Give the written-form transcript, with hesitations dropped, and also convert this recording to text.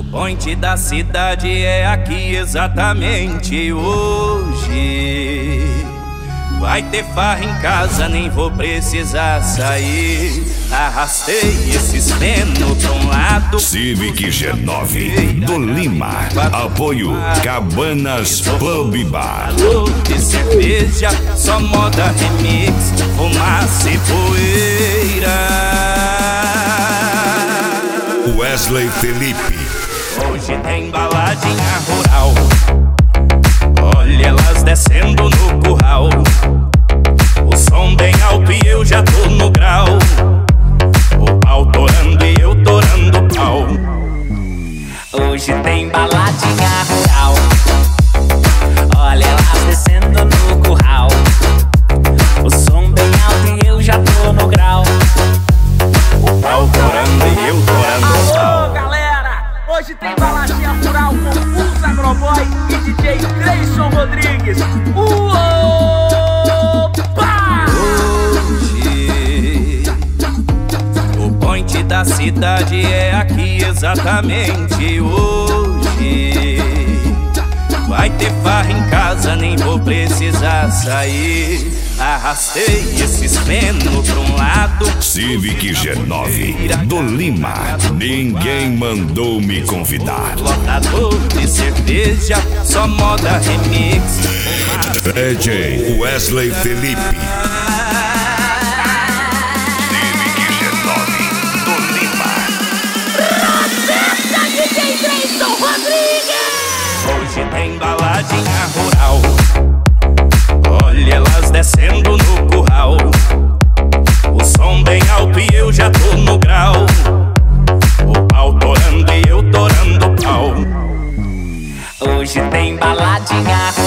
Point da cidade é aqui exatamente hoje. Vai ter farra em casa, nem vou precisar sair. Arrastei esses meno pra um lado. Civic G9 do Lima. Apoio Cabanas Pub Bar. De cerveja, só moda remix, fumaça e poeira. Wesley Felipe. Hoje tem baladinha rural. Olha elas descendo no curral. O som bem alto e eu já tô no grau. O pau torando e eu torando o pau. Hoje tem baladinha rural. Olha elas descendo no curral. O som bem alto e eu já tô no grau. O pau torando e eu torando o pau. Alô, galera! Hoje tem baladinha rural com Pulsa Agroboy e DJ Cleison Rodrigues. Opa! Hoje o point da cidade é aqui exatamente hoje. Vai ter farra em casa, nem vou precisar sair. Arrastei esses meno pra um lado. Civic G9 do Lima. Ninguém mandou me convidar. Lotador de cerveja, só moda remix. DJ Wesley Felipe. Civic G9 do Lima. Processa DJ Cleison Rodrigues. Hoje tem baladinha rural. Olha elas descendo no curral. O som bem alto e eu já tô no grau. O pau torando e eu torando o pau. Hoje tem baladinha